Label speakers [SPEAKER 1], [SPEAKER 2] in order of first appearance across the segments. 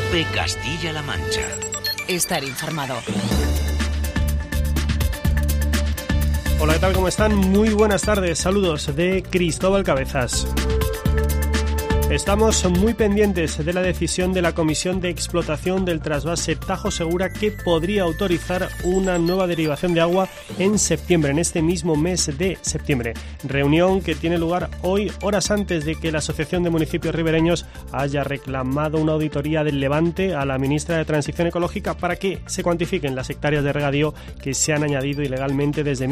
[SPEAKER 1] COPE Castilla-La Mancha.
[SPEAKER 2] Estar informado.
[SPEAKER 3] Hola, ¿qué tal? ¿Cómo están? Muy buenas tardes. Saludos de Cristóbal Cabezas. Estamos muy pendientes de la decisión de la Comisión de Explotación del Trasvase Tajo Segura, que podría autorizar una nueva derivación de agua en septiembre, en este mismo mes de septiembre. Reunión que tiene lugar hoy, horas antes de que la Asociación de Municipios Ribereños haya reclamado una auditoría del Levante a la ministra de Transición Ecológica para que se cuantifiquen las hectáreas de regadío que se han añadido ilegalmente desde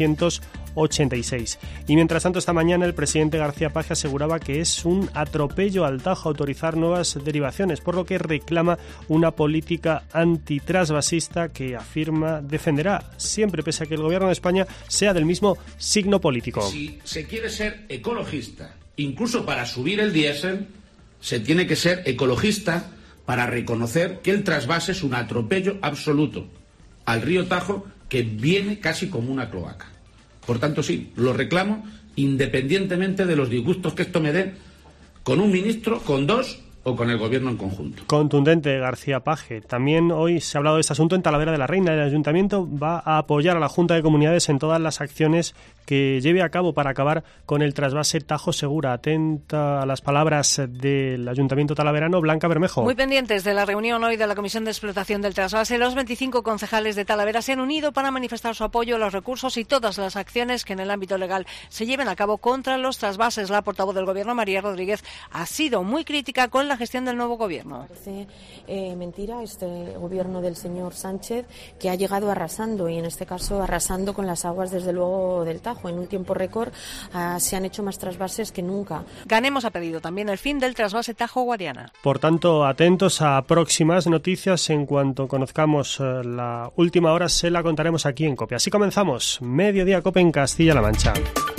[SPEAKER 3] 1986. Y mientras tanto, esta mañana el presidente García Page aseguraba que es un atropello al Tajo autorizar nuevas derivaciones, por lo que reclama una política antitrasvasista que afirma defenderá siempre, pese a que el gobierno de España sea del mismo signo político.
[SPEAKER 4] Si se quiere ser ecologista, incluso para subir el diésel, se tiene que ser ecologista para reconocer que el trasvase es un atropello absoluto al río Tajo, que viene casi como una cloaca. Por tanto, sí, lo reclamo independientemente de los disgustos que esto me dé, con un ministro, con dos o con el gobierno en conjunto.
[SPEAKER 3] Contundente García Page. También hoy se ha hablado de este asunto en Talavera de la Reina. El Ayuntamiento va a apoyar a la Junta de Comunidades en todas las acciones que lleve a cabo para acabar con el trasvase Tajo Segura. Atenta a las palabras del Ayuntamiento talaverano, Blanca Bermejo.
[SPEAKER 5] Muy pendientes de la reunión hoy de la Comisión de Explotación del Trasvase, los 25 concejales de Talavera se han unido para manifestar su apoyo a los recursos y todas las acciones que en el ámbito legal se lleven a cabo contra los trasvases. La portavoz del Gobierno, María Rodríguez, ha sido muy crítica con la gestión del nuevo gobierno.
[SPEAKER 6] Parece mentira este gobierno del señor Sánchez, que ha llegado arrasando, y en este caso arrasando con las aguas, desde luego, del Tajo. En un tiempo récord se han hecho más trasvases que nunca.
[SPEAKER 5] Ganemos ha pedido también el fin del trasvase Tajo-Guadiana.
[SPEAKER 3] Por tanto, atentos a próximas noticias. En cuanto conozcamos la última hora, se la contaremos aquí en COPE. Así comenzamos Mediodía COPE en Castilla-La Mancha.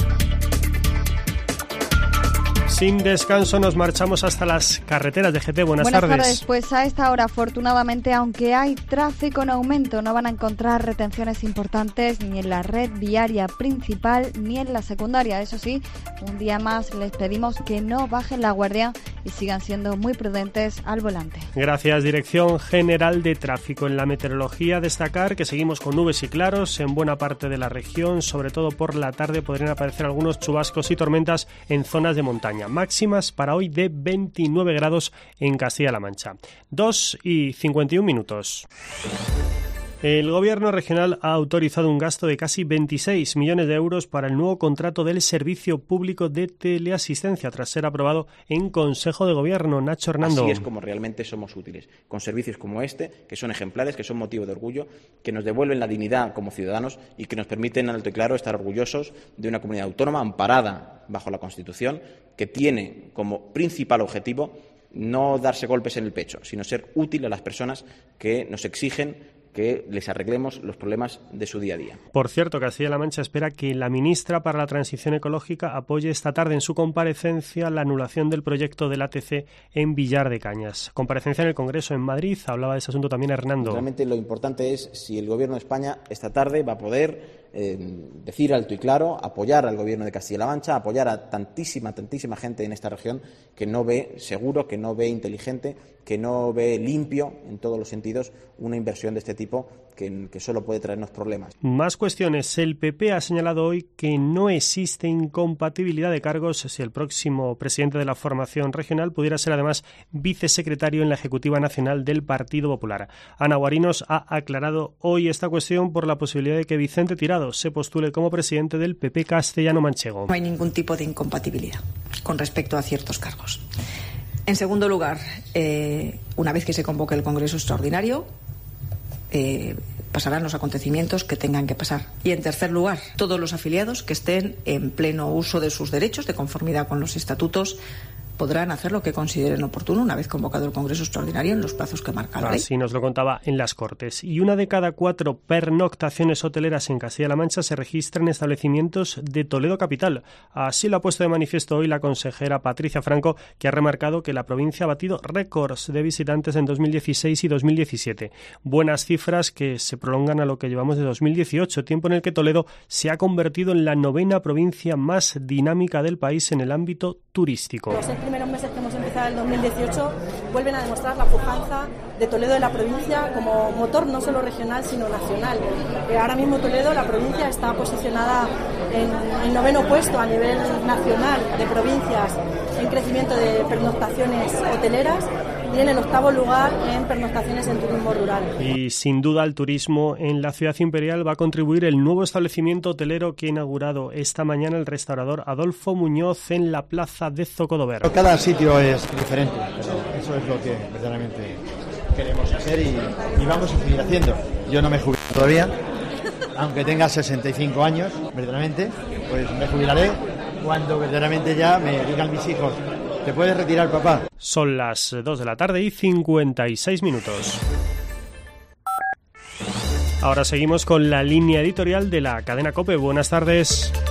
[SPEAKER 3] Sin descanso nos marchamos hasta las carreteras de GT. Buenas tardes.
[SPEAKER 7] Pues a esta hora, afortunadamente, aunque hay tráfico en aumento, no van a encontrar retenciones importantes ni en la red viaria principal ni en la secundaria. Eso sí, un día más les pedimos que no bajen la guardia y sigan siendo muy prudentes al volante.
[SPEAKER 3] Gracias, Dirección General de Tráfico. En la meteorología, destacar que seguimos con nubes y claros en buena parte de la región. Sobre todo por la tarde podrían aparecer algunos chubascos y tormentas en zonas de montaña. Máximas para hoy de 29 grados en Castilla-La Mancha. 2:51. El Gobierno regional ha autorizado un gasto de casi 26 millones de euros para el nuevo contrato del Servicio Público de Teleasistencia, tras ser aprobado en Consejo de Gobierno. Nacho Hernando.
[SPEAKER 8] Así es como realmente somos útiles, con servicios como este, que son ejemplares, que son motivo de orgullo, que nos devuelven la dignidad como ciudadanos y que nos permiten, alto y claro, estar orgullosos de una comunidad autónoma amparada bajo la Constitución, que tiene como principal objetivo no darse golpes en el pecho, sino ser útil a las personas que nos exigen que les arreglemos los problemas de su día a día.
[SPEAKER 3] Por cierto, Castilla-La Mancha espera que la ministra para la Transición Ecológica apoye esta tarde en su comparecencia la anulación del proyecto del ATC en Villar de Cañas. Comparecencia en el Congreso en Madrid. Hablaba de ese asunto también Hernando.
[SPEAKER 8] Realmente lo importante es si el Gobierno de España esta tarde va a poder decir alto y claro, apoyar al Gobierno de Castilla-La Mancha, apoyar a tantísima gente en esta región que no ve seguro, que no ve inteligente, que no ve limpio en todos los sentidos una inversión de este tipo que solo puede traernos problemas.
[SPEAKER 3] Más cuestiones. El PP ha señalado hoy que no existe incompatibilidad de cargos si el próximo presidente de la formación regional pudiera ser además vicesecretario en la Ejecutiva Nacional del Partido Popular. Ana Guarinos ha aclarado hoy esta cuestión por la posibilidad de que Vicente Tirado se postule como presidente del PP castellano-manchego.
[SPEAKER 9] No hay ningún tipo de incompatibilidad con respecto a ciertos cargos. En segundo lugar, una vez que se convoque el Congreso Extraordinario, pasarán los acontecimientos que tengan que pasar. Y en tercer lugar, todos los afiliados que estén en pleno uso de sus derechos, de conformidad con los estatutos, podrán hacer lo que consideren oportuno una vez convocado el Congreso Extraordinario en los plazos que marca la ley.
[SPEAKER 3] Así nos lo contaba en las Cortes. Y 1 de cada 4 pernoctaciones hoteleras en Castilla-La Mancha se registran en establecimientos de Toledo capital. Así lo ha puesto de manifiesto hoy la consejera Patricia Franco, que ha remarcado que la provincia ha batido récords de visitantes en 2016 y 2017. Buenas cifras que se prolongan a lo que llevamos de 2018, tiempo en el que Toledo se ha convertido en la 9ª provincia más dinámica del país en el ámbito turístico.
[SPEAKER 10] Los 6 primeros meses que hemos empezado Andaluza del 2018 vuelven a demostrar la pujanza de Toledo de la provincia como motor no solo regional sino nacional. Ahora mismo Toledo, la provincia, está posicionada en 9º puesto a nivel nacional de provincias en crecimiento de pernoctaciones hoteleras y en el 8º lugar en pernoctaciones en turismo rural.
[SPEAKER 3] Y sin duda al turismo en la ciudad imperial va a contribuir el nuevo establecimiento hotelero que ha inaugurado esta mañana el restaurador Adolfo Muñoz en la plaza de Zocodover.
[SPEAKER 11] Cada sitio es diferente, pero eso es lo que verdaderamente queremos hacer y vamos a seguir haciendo. Yo no me jubilo todavía, aunque tenga 65 años, verdaderamente, pues me jubilaré cuando verdaderamente ya me digan mis hijos: ¿te puedes retirar, papá?
[SPEAKER 3] Son las 2 de la tarde y 56 minutos. Ahora seguimos con la línea editorial de la cadena COPE. Buenas tardes.